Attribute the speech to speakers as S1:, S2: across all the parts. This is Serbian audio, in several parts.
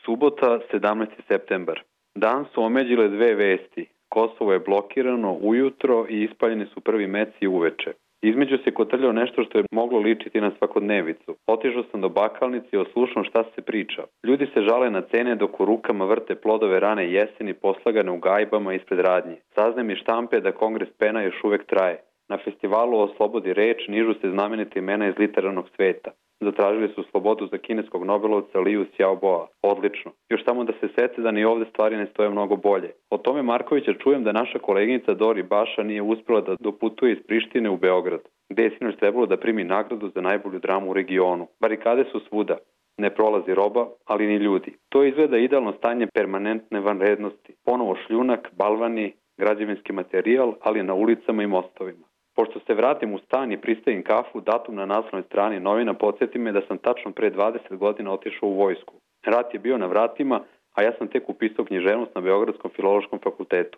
S1: Subota, 17. septembar. Dan su omeđile dve vesti. Kosovo je blokirano ujutro i ispaljeni su prvi meci uveče. Između se kotrljao nešto što je moglo ličiti na svakodnevicu. Otišao sam do bakalnice i oslušao šta se priča. Ljudi se žale na cene dok u rukama vrte plodove rane jeseni poslagane u gajbama ispred radnje. Saznam iz štampe da kongres pena još uvek traje. Na festivalu o slobodi reč nižu se znamenite imena iz literarnog sveta. Zatražili su slobodu za kineskog nobelovca Liu Xiaoboa. Odlično. Još samo da se sete da ni ovde stvari ne stoje mnogo bolje. O tome Markovića čujem da naša koleginica Dori Baša nije uspela da doputuje iz Prištine u Beograd, gde je sinoć trebalo da primi nagradu za najbolju dramu u regionu. Barikade su svuda. Ne prolazi roba, ali ni ljudi. To izgleda idealno stanje permanentne vanrednosti. Ponovo šljunak, balvani, građevinski materijal, ali na ulicama i mostovima. Pošto se vratim u stan i pristavim kafu, datum na naslovnoj strani novina podsjeti me da sam tačno pre 20 godina otišao u vojsku. Rat je bio na vratima, a ja sam tek upisao književnost na Beogradskom filološkom fakultetu.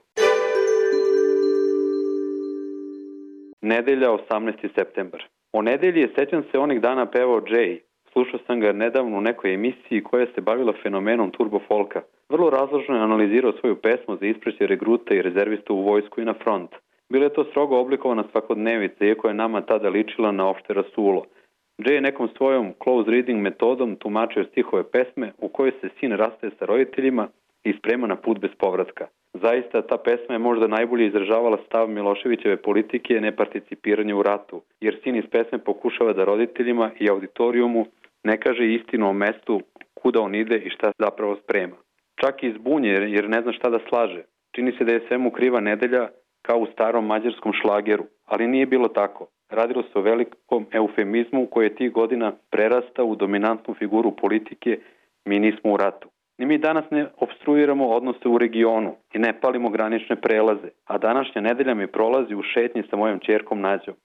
S1: Nedelja, 18. septembar. O nedelji je, sećam se, onih dana pevao Jay. Slušao sam ga nedavno u nekoj emisiji koja se bavila fenomenom turbo folka. Vrlo razložno je analizirao svoju pesmu za ispraćaj regruta i rezervista u vojsku i na front. Bila je to strogo oblikovana svakodnevica, iako je nama tada ličila na opšte rasulo. Jay je nekom svojom close reading metodom tumačio stihove pesme u kojoj se sin rastaje sa roditeljima i sprema na put bez povratka. Zaista, ta pesma je možda najbolje izražavala stav Miloševićeve politike neparticipiranja u ratu, jer sin iz pesme pokušava da roditeljima i auditorijumu ne kaže istinu o mestu kuda on ide i šta zapravo sprema. Čak i zbunje jer ne zna šta da slaže. Čini se da je svemu kriva nedelja kao u starom mađarskom šlageru, ali nije bilo tako. Radilo se o velikom eufemizmu koji je tih godina prerastao u dominantnu figuru politike "mi nismo u ratu". Ni mi danas ne opstruiramo odnose u regionu i ne palimo granične prelaze, a današnja nedelja mi prolazi u šetnji sa mojom ćerkom Nađom.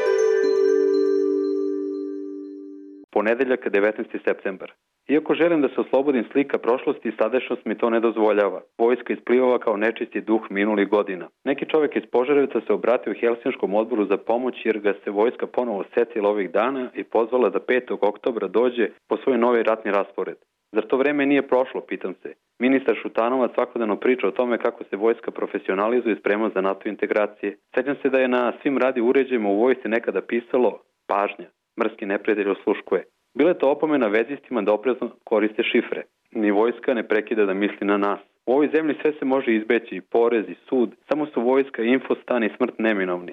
S1: Ponedeljak, 19. septembar. Iako želim da se oslobodim slika prošlosti, sadašnjost mi to ne dozvoljava. Vojska isplivava kao nečisti duh minulih godina. Neki čovjek iz Požarevca se obratio Helsinškom odboru za pomoć jer ga se vojska ponovo setila ovih dana i pozvala da 5. oktobra dođe po svoj novi ratni raspored. Zar to vreme nije prošlo, pitam se. Ministar Šutanovac svakodnevno priča o tome kako se vojska profesionalizuje i sprema za NATO integracije. Sećam se da je na svim radi uređajima u vojsci nekada pisalo "pažnja, mrski neprijatelj osluškuje". Bila je to opomena vezistima da oprezno koriste šifre. Ni vojska ne prekida da misli na nas. U ovoj zemlji sve se može izbeći, i porez, i sud, samo su vojska, infostan i smrt neminovni.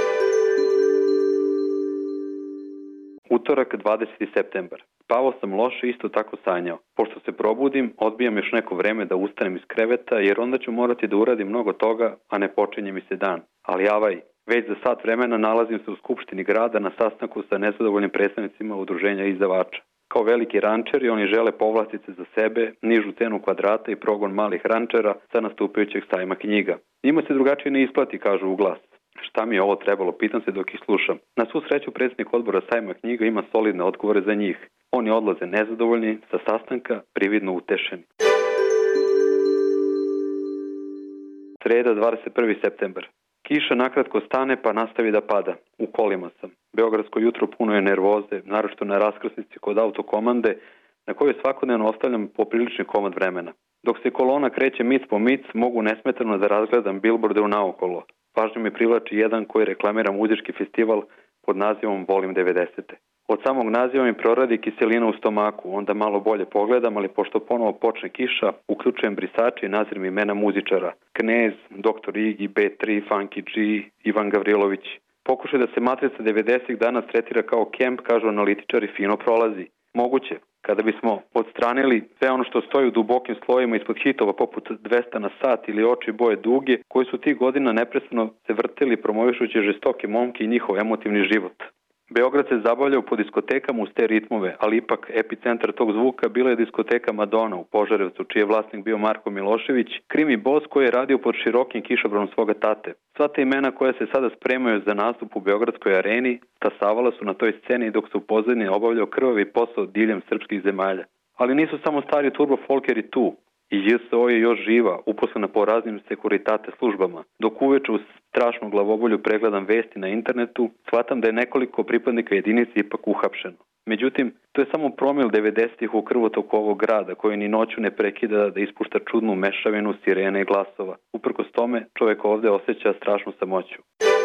S1: Utorak, 20. septembar. Spavao sam loše, isto tako sanjao. Pošto se probudim, odbijam još neko vreme da ustanem iz kreveta, jer onda ću morati da uradim mnogo toga, a ne počinje mi se dan. Ali avaj, već za sat vremena nalazim se u Skupštini grada na sastanku sa nezadovoljnim predstavnicima udruženja izdavača. Kao veliki rančeri oni žele povlastice za sebe, nižu cenu kvadrata i progon malih rančera sa nastupajućeg sajma knjiga. Njima se drugačije ne isplati, kažu u glas. Šta mi je ovo trebalo, pitam se dok ih slušam. Na svu sreću predsjednik odbora sajma knjiga ima solidne odgovore za njih. Oni odlaze nezadovoljni, sa sastanka prividno utešeni. Sreda, 21. septembar. Kiša nakratko stane pa nastavi da pada. U kolima sam. Beogradsko jutro puno je nervoze, naročito na raskrsnici kod autokomande, na kojoj svakodnevno ostavljam poprilični komad vremena. Dok se kolona kreće mic po mic, mogu nesmetano da razgledam bilborde u naokolo. Pažnju mi privlači jedan koji reklamira muzički festival pod nazivom Volim 90. Od samog naziva mi proradi kiselina u stomaku, onda malo bolje pogledam, ali pošto ponovo počne kiša, uključujem brisače i nazirim imena muzičara. Knez, Dr. Igi, B3, Funky G, Ivan Gavrilović. Pokušaj da se matrica 90 danas tretira kao kemp, kažu analitičari, fino prolazi. Moguće. Kada bismo odstranili sve ono što stoji u dubokim slojima ispod hitova poput 200 na sat ili Oči boje duge, koji su tih godina neprestano se vrteli promovišući žestoke momke i njihov emotivni život. Beograd se zabavljao po diskotekama uz te ritmove, ali ipak epicentar tog zvuka bila je diskoteka Madonna u Požarevcu, čiji je vlasnik bio Marko Milošević, krimi bos koji je radio pod širokim kišobranom svoga tate. Sva te imena koja se sada spremaju za nastup u Beogradskoj areni tasavala su na toj sceni dok su u pozadini obavljao krvavi posao diljem srpskih zemalja. Ali nisu samo stari turbo folkeri tu. I JSO je još živa, uposlena po raznim sekuritate službama. Dok uveče uz strašnu glavobolju pregledam vesti na internetu, shvatam da je nekoliko pripadnika jedinice ipak uhapšeno. Međutim, to je samo promil 90-ih u krvotoku ovog grada, koji ni noću ne prekida da ispušta čudnu mešavinu sirene i glasova. Uprkos tome, čovjek ovde osjeća strašnu samoću.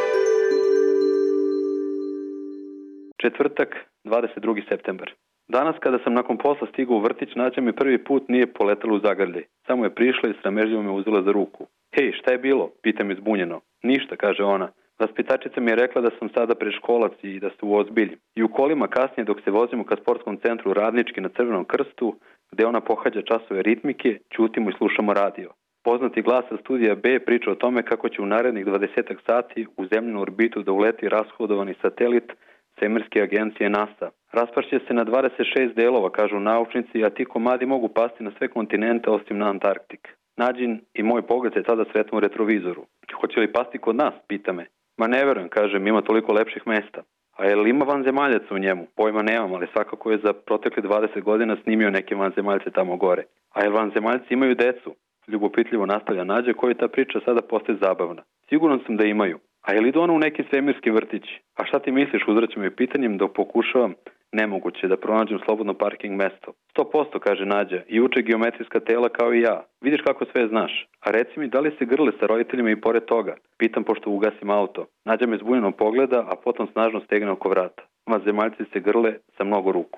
S1: Četvrtak, 22. septembar. Danas kada sam nakon posla stigao u vrtić, Nađa mi prvi put nije poletala u zagrljaj. Samo je prišla i sramežljivo me uzela za ruku. Hej, šta je bilo? Pitam izbunjeno. Ništa, kaže ona. Vaspitačica mi je rekla da sam sada predškolac i da se uozbiljim. I u kolima kasnije dok se vozimo ka sportskom centru Radnički na Crvenom krstu, gde ona pohađa časove ritmike, ćutimo i slušamo radio. Poznati glas sa studija B priča o tome kako će u narednih 20 sati u zemljenu orbitu da uleti rashodovani satelit svemirske agencije NASA. Raspašće se na 26 delova, kažu naučnici, a ti komadi mogu pasti na sve kontinente osim na Antarktik. Nađin i moj pogled se tada sretnu u retrovizoru. Hoće li pasti kod nas, pita me. Ma ne verujem, kažem, ima toliko lepših mesta. A je li ima vanzemaljaca u njemu? Pojma nemam, ali svakako je za protekle 20 godina snimio neke vanzemaljce tamo gore. A je vanzemaljci imaju decu? Ljubopitljivo nastavlja Nađa, koji ta priča sada postaje zabavna. Siguran sam da imaju. A je li idu ono u neki svemirski vrtić? A šta ti misliš, uzvraćam joj pitanjem dok pokušavam nemoguće da pronađem slobodno parking mesto. 100%, kaže Nađa, i uče geometrijska tela kao i ja. Vidiš kako sve znaš. A reci mi, da li se grle sa roditeljima i pored toga? Pitam pošto ugasim auto. Nađa me zbunjeno pogleda, a potom snažno stegne oko vrata. Vanzemaljci se grle sa mnogo ruku.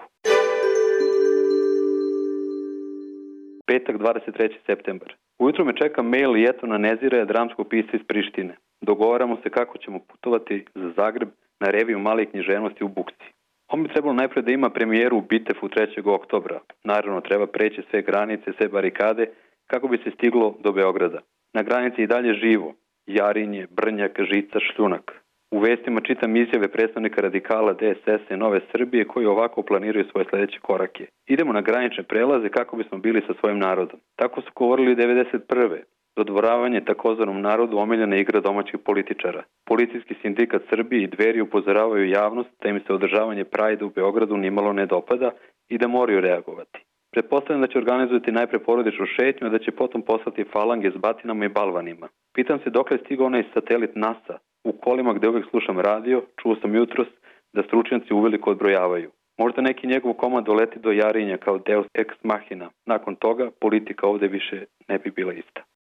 S1: Petak, 23. septembar. Ujutro me čeka mail Jetona Nezira, dramskog pisca iz Prištine. Dogovaramo se kako ćemo putovati za Zagreb na reviju Male književnosti u Bukci. On bi trebalo najpre da ima premijeru u Bitefu 3. oktobra. Naravno, treba preći sve granice, sve barikade, kako bi se stiglo do Beograda. Na granici i dalje živo. Jarinje, Brnjak, Žica, Šljunak. U vestima čitam izjave predstavnika radikala DSS i Nove Srbije koji ovako planiraju svoje sledeće korake. Idemo na granične prelaze kako bismo bili sa svojim narodom. Tako su govorili 1991. Dodvoravanje takozvanom narodu omiljena igra domaćih političara. Policijski sindikat Srbije i Dveri upozoravaju javnost da im se održavanje Prajda u Beogradu nimalo ne dopada i da moraju reagovati. Pretpostavljam da će organizovati najpre porodičnu šetnju, a da će potom poslati falange s batinama i balvanima. Pitam se dokle je stigao onaj satelit NASA. U kolima gde uvek slušam radio, čuo sam jutros da stručnjaci uveliko odbrojavaju. Možda neki njegov komad doleti do Jarinja kao Deus ex machina. Nakon toga politika ovde više ne bi bila ista.